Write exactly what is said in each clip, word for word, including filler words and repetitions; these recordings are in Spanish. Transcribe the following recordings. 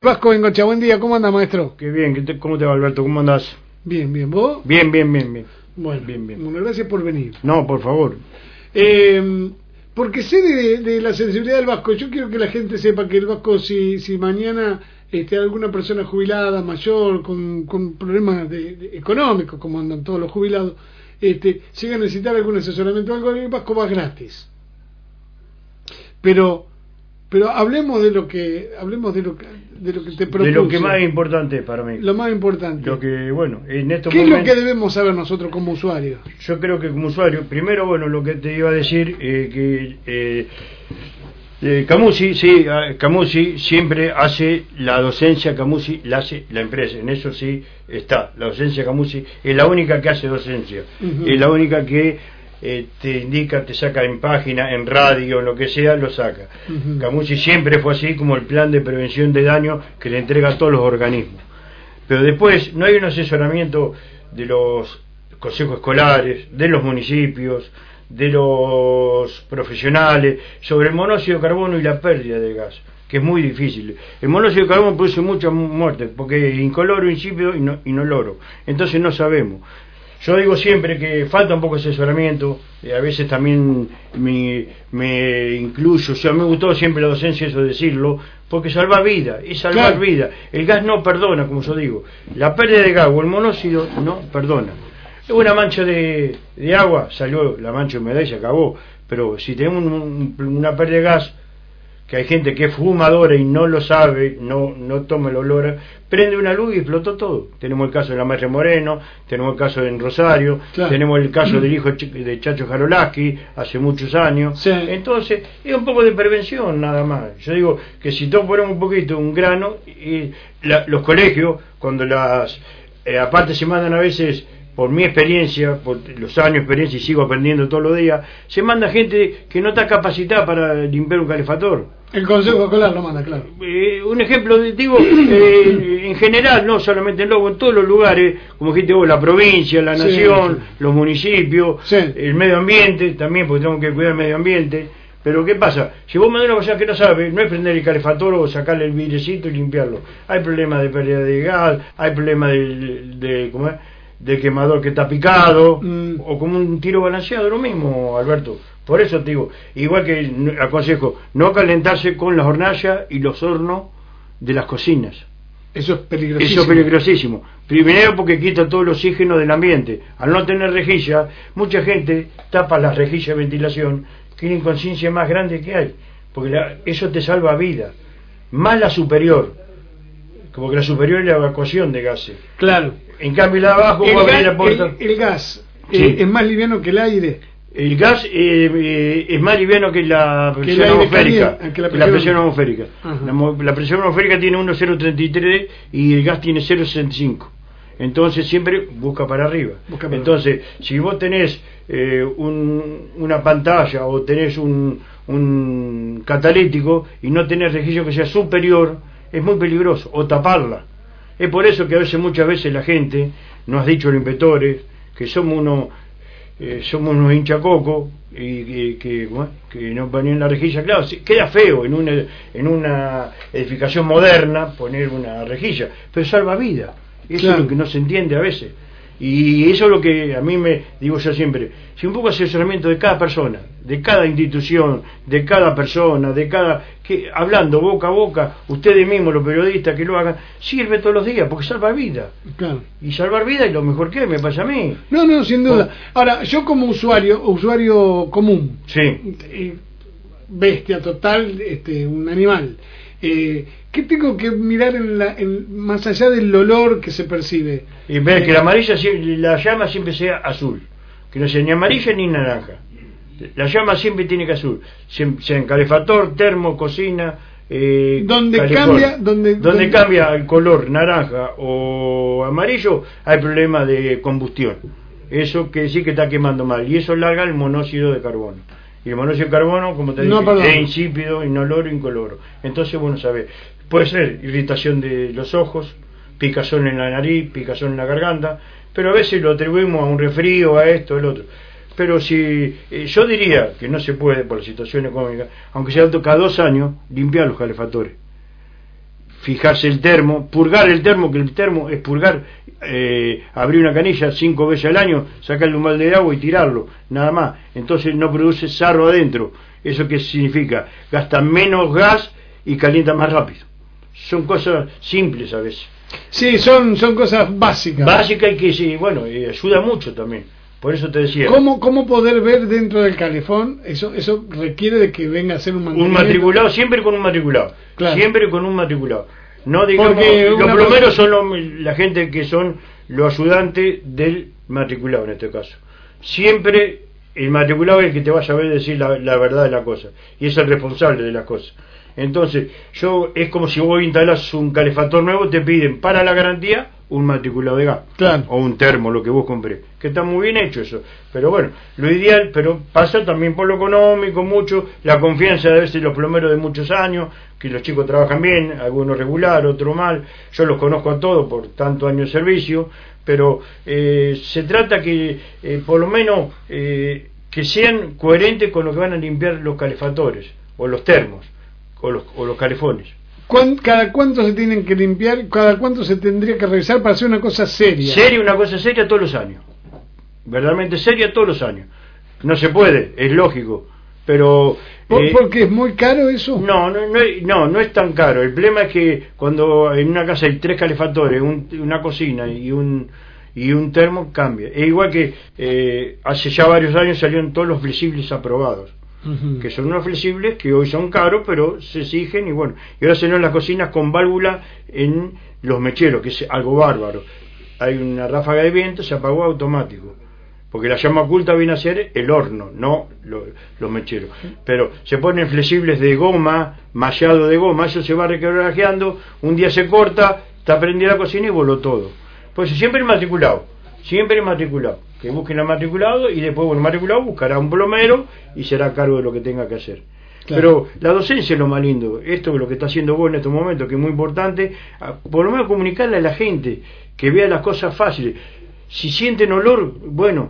Vasco Bengocha, buen día, ¿cómo anda, maestro? Qué bien, ¿qué te, ¿cómo te va, Alberto? ¿Cómo andás? Bien, bien, ¿vos? Bien, bien, bien, bien. Bueno, bien, bien. Bueno, gracias por venir. No, por favor. Eh, porque sé de, de la sensibilidad del Vasco. Yo quiero que la gente sepa que el Vasco, si, si mañana este, alguna persona jubilada, mayor, con, con problemas de, de, económicos, como andan todos los jubilados, este, llega a necesitar algún asesoramiento o algo, el Vasco va gratis. Pero... Pero hablemos de lo que hablemos de lo que de lo que te propuse. De lo que más es importante para mí. Lo más importante. Lo que bueno, en estos ¿Qué momentos, es lo que debemos saber nosotros como usuarios? Yo creo que como usuario, primero, bueno, lo que te iba a decir eh, que eh, eh, Camusi, sí, Camusi siempre hace la docencia, Camusi la hace la empresa. En eso sí está. La docencia Camusi es la única que hace docencia. Uh-huh. Es la única que Eh, te indica, te saca en página, en radio, en lo que sea, lo saca. Uh-huh. Camusi siempre fue así, como el plan de prevención de daño que le entrega a todos los organismos. Pero después no hay un asesoramiento de los consejos escolares, de los municipios, de los profesionales, sobre el monóxido de carbono y la pérdida de gas, que es muy difícil. El monóxido de carbono produce mucha muerte, porque es incoloro, insípido y no, inoloro. Entonces no sabemos. Yo digo siempre que falta un poco de asesoramiento, eh, a veces también me, me incluyo, o sea, me gustó siempre la docencia, eso de decirlo, porque salva vida, es salvar claro. vida. El gas no perdona, como yo digo, la pérdida de gas o el monóxido no perdona. Una mancha de, de agua, salió la mancha de humedad y se acabó, pero si tenemos un, una pérdida de gas, que hay gente que es fumadora y no lo sabe, no no toma el olor, prende una luz y explotó todo. Tenemos el caso de la maestra Moreno, tenemos el caso en Rosario, claro. tenemos el caso del hijo de Chacho Jarolaski hace muchos años. Sí. Entonces, es un poco de prevención nada más. Yo digo que si todos ponemos un poquito, un grano, y la, los colegios, cuando las, eh, aparte se mandan a veces, por mi experiencia, por los años de experiencia y sigo aprendiendo todos los días, se manda gente que no está capacitada para limpiar un calefactor. El Consejo Escolar lo manda, claro. Eh, un ejemplo, digo, eh, en general, no solamente en Lobo, en todos los lugares, como dijiste vos, la provincia, la nación, sí, sí. los municipios, sí. el medio ambiente también, porque tenemos que cuidar el medio ambiente. Pero ¿qué pasa? Si vos mandas una persona que no sabe, no es prender el calefactor o sacarle el vidrecito y limpiarlo. Hay problemas de pérdida de gas, hay problemas de, de ¿cómo es? de quemador que está picado, mm. o como un tiro balanceado, lo mismo, Alberto. Por eso te digo, igual que aconsejo, no calentarse con las hornallas y los hornos de las cocinas. Eso es peligrosísimo. Eso es peligrosísimo. Primero porque quita todo el oxígeno del ambiente. Al no tener rejilla, mucha gente tapa las rejillas de ventilación, que es la inconsciencia más grande que hay, porque la, eso te salva vida. Más la superior, como que la superior es la evacuación de gases. Claro. En cambio la de abajo el, va a gas, la puerta. El, el gas sí. eh, es más liviano que el aire. El gas eh, eh, es más liviano que la presión atmosférica. Que la presión, la presión atmosférica. La, la presión atmosférica tiene uno coma cero treinta y tres y el gas tiene cero coma sesenta y cinco. Entonces siempre busca para arriba. Busca para Entonces, arriba. Si vos tenés eh, un, una pantalla o tenés un, un catalítico y no tenés registro que sea superior, es muy peligroso. O taparla. Es por eso que a veces, muchas veces la gente, nos ha dicho los inspectores, que somos unos eh, somos unos hinchacocos y que, que, bueno, que no ponen la rejilla. Claro, queda feo en una, en una edificación moderna poner una rejilla, pero salva vida. Eso claro. es lo que no se entiende a veces. Y eso es lo que a mí me digo yo siempre, si un poco de asesoramiento de cada persona, de cada institución, de cada persona, de cada que hablando boca a boca, ustedes mismos, los periodistas que lo hagan, sirve todos los días, porque salva vida. Claro. Y salvar vida es lo mejor que me pasa a mí. No, no, sin duda. Ahora, yo como usuario, usuario común, sí. eh, bestia total, este, un animal, eh, ¿qué tengo que mirar en la, en, más allá del olor que se percibe? Y ver eh, que la amarilla, la llama siempre sea azul, que no sea ni amarilla ni naranja. La llama siempre tiene que azul, sea en calefactor, termo, cocina, eh, donde cambia, donde, donde donde cambia el color naranja o amarillo, hay problema de combustión. Eso que sí que está quemando mal, y eso larga el monóxido de carbono. Y el monóxido de carbono, como te dije, no, es insípido, inoloro, incoloro. Entonces, bueno, sabes, puede ser irritación de los ojos, picazón en la nariz, picazón en la garganta, pero a veces lo atribuimos a un resfrío, a esto, al otro. Pero si eh, yo diría que no se puede por la situación económica, aunque sea cada dos años, limpiar los calefactores. fijarse el termo, purgar el termo, que el termo es purgar, eh, abrir una canilla cinco veces al año, sacarle un balde de agua y tirarlo, nada más. Entonces no produce sarro adentro. ¿Eso qué significa? Gasta menos gas y calienta más rápido. Son cosas simples a veces. Sí, son, son cosas básicas. Básicas y que, sí, bueno, eh, ayuda mucho también. Por eso te decía. ¿Cómo, cómo poder ver dentro del calefón? Eso eso requiere de que venga a ser un Un matriculado, siempre con un matriculado. Claro. Siempre con un matriculado. No digamos, Porque los plomeros son lo, la gente que son los ayudantes del matriculado en este caso. Siempre el matriculado es el que te va a saber decir la, la verdad de la cosa. Y es el responsable de las cosas. Entonces, yo es como si vos instalas un calefactor nuevo, te piden para la garantía un matriculado de gas, claro, o un termo, lo que vos compré, que está muy bien hecho eso, pero bueno, lo ideal, pero pasa también por lo económico mucho, la confianza de veces los plomeros de muchos años, que los chicos trabajan bien, algunos regular, otros mal, yo los conozco a todos por tantos años de servicio, pero eh, se trata que eh, por lo menos eh, que sean coherentes con lo que van a limpiar los calefactores, o los termos, o los, o los calefones. ¿Cada cuánto se tienen que limpiar? ¿Cada cuánto se tendría que revisar para hacer una cosa seria? Seria, una cosa seria todos los años. Verdaderamente seria todos los años. No se puede, es lógico. Pero ¿Por, eh, ¿Porque es muy caro eso? No, no, no, no, no es tan caro. El problema es que cuando en una casa hay tres calefactores, un, una cocina y un y un termo, cambia. Es igual que eh, hace ya varios años salieron todos los flexibles aprobados. Uh-huh. Que son unos flexibles que hoy son caros, pero se exigen y bueno, y ahora se ven las cocinas con válvula en los mecheros, que es algo bárbaro. Hay una ráfaga de viento, se apagó automático, porque la llama oculta viene a ser el horno, no lo, los mecheros. Pero se ponen flexibles de goma, mallado de goma, eso se va requebrajeando, un día se corta, está prendida la cocina y voló todo. Pues siempre el matriculado, siempre el matriculado. Que busquen al matriculado y después bueno, el matriculado buscará un plomero y será a cargo de lo que tenga que hacer. Claro. Pero la docencia es lo más lindo. Esto es lo que está haciendo vos en estos momentos, que es muy importante, por lo menos comunicarle a la gente, que vea las cosas fáciles. Si sienten olor, bueno,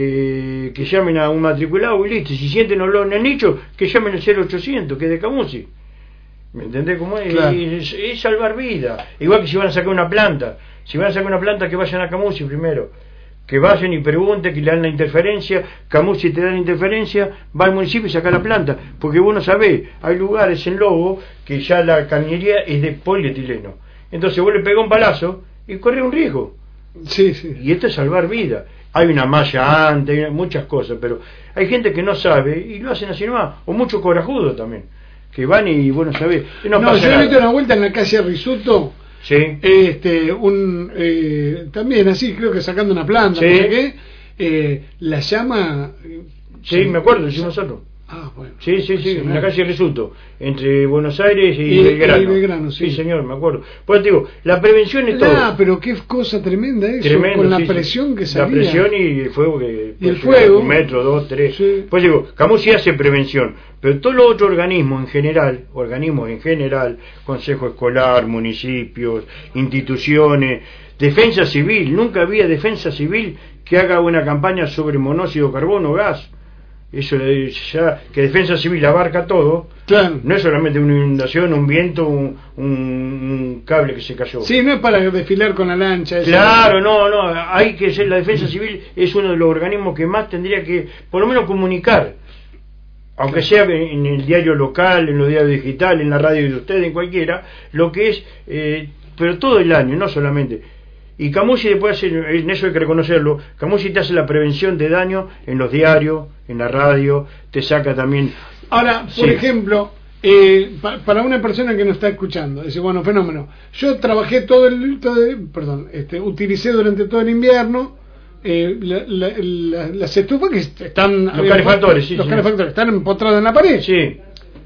eh, que llamen a un matriculado y listo. Si sienten olor en el nicho, que llamen al cero ochocientos, que es de Camusi. ¿Me entendés cómo es? Claro. Es, es salvar vida. Igual que si van a sacar una planta. Si van a sacar una planta, que vayan a Camusi primero. Que vayan y pregunten, que le dan la interferencia. Camusi te da la interferencia, va al municipio y saca la planta, porque vos no sabés, hay lugares en Lobo que ya la cañería es de polietileno, entonces vos le pegás un palazo y corre un riesgo. Sí, sí. Y esto es salvar vida. Hay una malla antes, hay muchas cosas, pero hay gente que no sabe y lo hacen así nomás, o muchos corajudos también, que van y bueno, sabés, no, no yo he visto una vuelta en la calle Risuto. Sí. Este, un, eh, también así, creo que sacando una planta, sí. No sé qué, eh, la llama. Sí, sí, me acuerdo, hicimos nosotros. Ah, bueno. Sí, sí, sí, en la calle Risuto, entre Buenos Aires y, y Belgrano. Y Belgrano sí. Sí, señor, me acuerdo. Pues te digo, la prevención es todo. Ah, pero qué cosa tremenda eso, tremendo, con la sí, presión sí. que salía. La presión y el fuego que... Y el fuego. Un metro, dos, tres. Sí. Pues digo, Camusi hace prevención, pero todos los otros organismos en general, organismos en general, consejo escolar, municipios, instituciones, defensa civil, nunca había defensa civil que haga una campaña sobre monóxido de carbono o gas. Eso ya que defensa civil abarca todo, claro. No es solamente una inundación, un viento, un, un, un cable que se cayó. Sí, no es para desfilar con la lancha. Claro, no, no, hay que ser, la defensa civil es uno de los organismos que más tendría que, por lo menos comunicar, aunque sea en el diario local, en los diarios digitales, en la radio de ustedes, en cualquiera, lo que es, eh, pero todo el año, no solamente. Y Camusi después hace, en eso hay que reconocerlo, Camusi te hace la prevención de daño en los diarios, en la radio, te saca también. Ahora, por sí. ejemplo, eh, pa, para una persona que nos está escuchando, dice, bueno, fenómeno, yo trabajé todo el, todo el perdón, este, utilicé durante todo el invierno eh, la, la, la, las estufas que están... Los calefactores, sí. Los sí, calefactores están empotrados en la pared. Sí.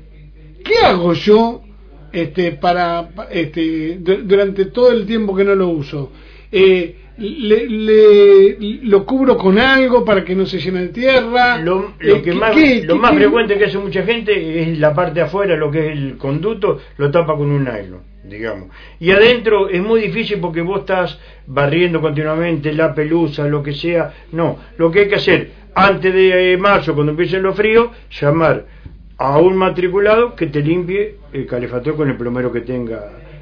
¿Qué hago yo este, para este, durante todo el tiempo que no lo uso? Eh, le, le, lo cubro con algo para que no se llene de tierra. Lo, lo eh, que más, ¿qué, lo qué, más qué? frecuente que hace mucha gente es la parte de afuera, lo que es el conducto, lo tapa con un nylon, digamos. Y adentro es muy difícil porque vos estás barriendo continuamente la pelusa, lo que sea. No, lo que hay que hacer antes de eh, marzo, cuando empiecen los fríos, llamar a un matriculado que te limpie el calefactor con el plomero que tenga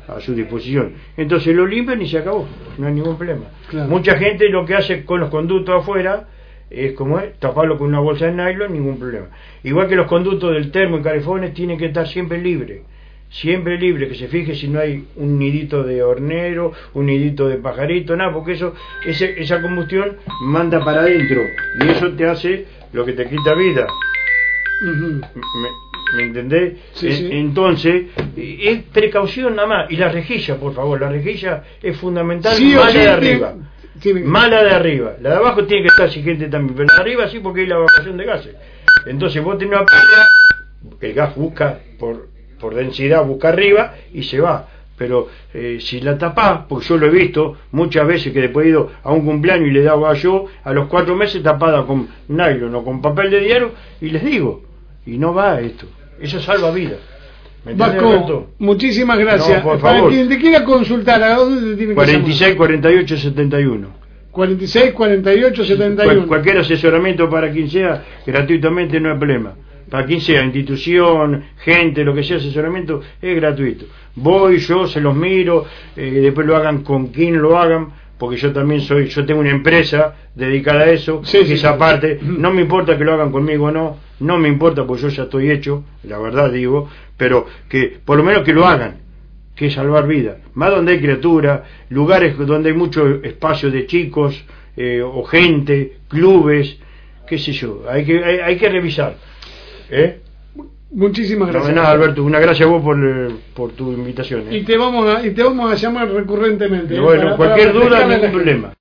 a su disposición. Entonces lo limpian y se acabó, no hay ningún problema. Claro. Mucha gente lo que hace con los conductos afuera es como es, taparlo con una bolsa de nylon, ningún problema. Igual que los conductos del termo y calefones tienen que estar siempre libres, siempre libre, que se fije si no hay un nidito de hornero, un nidito de pajarito, nada, porque eso, ese, esa combustión manda para adentro y eso te hace lo que te quita vida. Uh-huh. ¿Me, ¿Me entendés? Sí, en, sí. Entonces, es precaución nada más. Y la rejilla, por favor, la rejilla es fundamental, Sí, mala sí, de tiene- arriba. tiene que- Mala de arriba. La de abajo tiene que estar exigente también, pero la de arriba sí, porque hay la evacuación de gases. Entonces vos tenés una pila, el gas busca por, por densidad, busca arriba y se va. Pero eh, si la tapás, porque yo lo he visto muchas veces que después he ido a un cumpleaños y le daba yo a los cuatro meses tapada con nylon o con papel de diario, y les digo, y no va esto, eso salva vidas. ¿Me entendés, Vasco, Alberto? muchísimas gracias. No, por Para favor. quien te quiera consultar, ¿a dónde te tiene que cuarenta y seis, llamar? cuarenta y ocho, setenta y uno. cuarenta y seis, cuarenta y ocho, setenta y Cual- uno. cualquier asesoramiento para quien sea, gratuitamente, no hay problema. Para quien sea, institución, gente, lo que sea, asesoramiento, es gratuito. Voy, yo se los miro, eh, después lo hagan con quien lo hagan, porque yo también soy, yo tengo una empresa dedicada a eso, Sí, que sí, esa sí. parte, no me importa que lo hagan conmigo o no, no me importa porque yo ya estoy hecho, la verdad digo, pero que por lo menos que lo hagan, que es salvar vidas, más donde hay criaturas, lugares donde hay mucho espacio de chicos, eh, o gente, clubes, qué sé yo, hay que, hay, hay que revisar. ¿Eh? Muchísimas No, gracias. de nada, Alberto, una gracias a vos por, eh, por tu invitación. ¿eh? Y te vamos a, y te vamos a llamar recurrentemente. Y ¿eh? bueno, Para- cualquier para duda, refrescarle a la ningún gente. problema.